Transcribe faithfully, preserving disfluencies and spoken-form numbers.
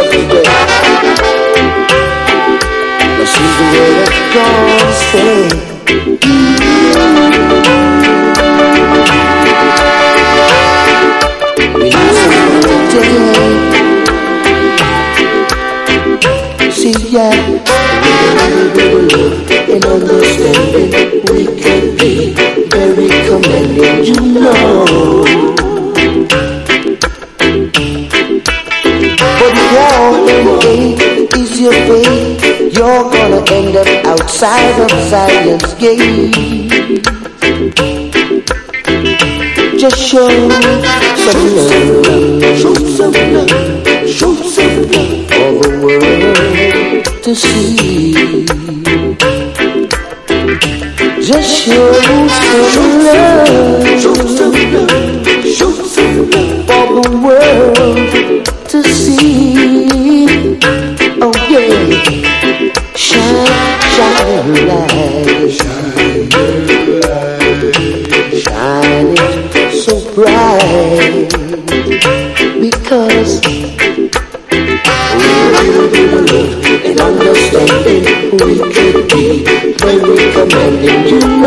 every day. This is the way it's gonna stay. We need something today. See, yeah, in understanding we can be very commending, you know. But war and hate is your fate. You're gonna end up outside of Zion's gate. Just show some love, show some love, show some love for the world to see. Just show some love, show some love, show some love for the world to see. Oh yeah, shine, shine your light, shine your light, shine it so bright, because in understanding we could be very commanding, you know.